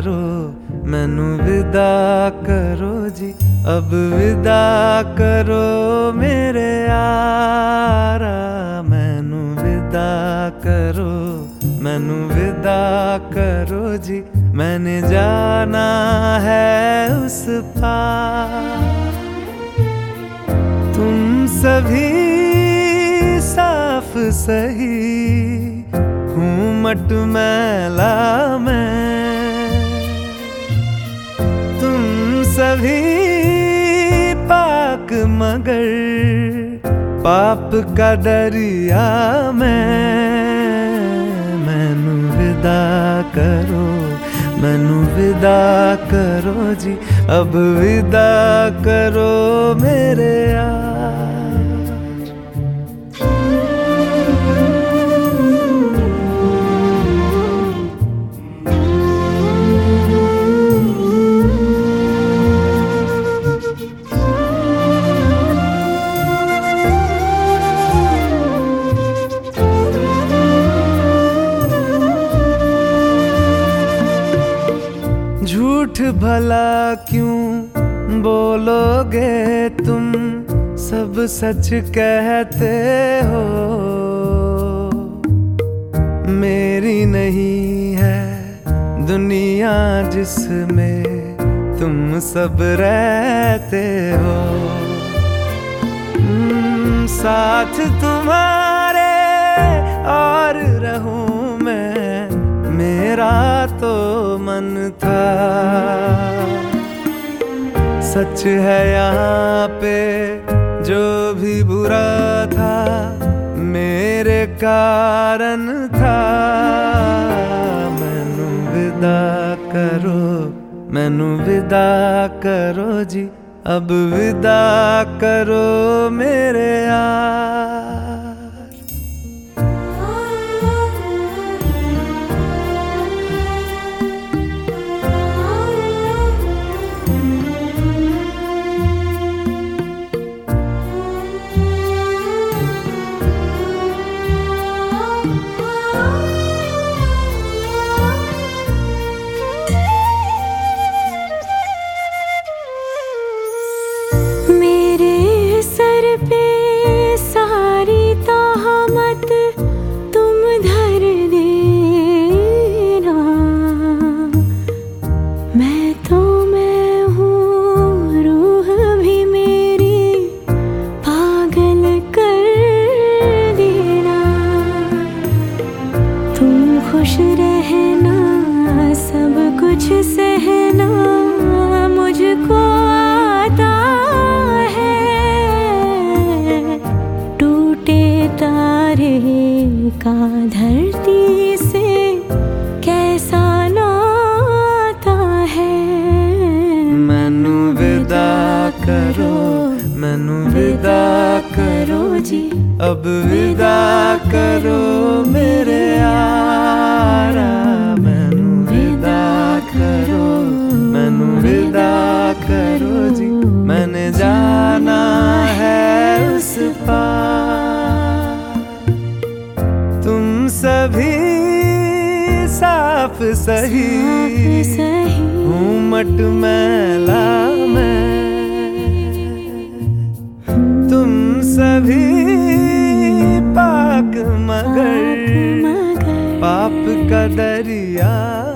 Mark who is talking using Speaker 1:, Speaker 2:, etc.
Speaker 1: करो, मैनू विदा करो जी, अब विदा करो मेरे यारा। मैनू विदा करो, मैनू विदा करो जी, मैंने जाना है उस पार। तुम सभी साफ सही, हूँ मटमैला मैं। तुम सभी पाक मगर पाप का दरिया मैं। मैनू विदा करो, मैनू विदा करो जी, अब विदा करो मेरे यार। झूठ भला क्यों बोलोगे तुम, सब सच कहते हो। मेरी नहीं है दुनिया जिसमें तुम सब रहते हो। साथ तुम्हारे और रहूं मैं, मेरा तो मन था। सच है यहाँ पे जो भी बुरा था, मेरे कारण था। मैनू विदा करो, मैनू विदा करो जी, अब विदा करो मेरे यार।
Speaker 2: खुश रहना, सब कुछ सहना मुझको आता है। टूटे तारे का धरती से कैसा नाता है।
Speaker 1: मैनू विदा करो, मैनू विदा करो जी, अब विदा करो मेरे यारा। मैनू विदा करो, मैनू विदा करो जी, मैंने जाना है उस पार। तुम सभी साफ सही, हूँ मटमैला मैं। तुम सभी पाक मगर पाप का दरिया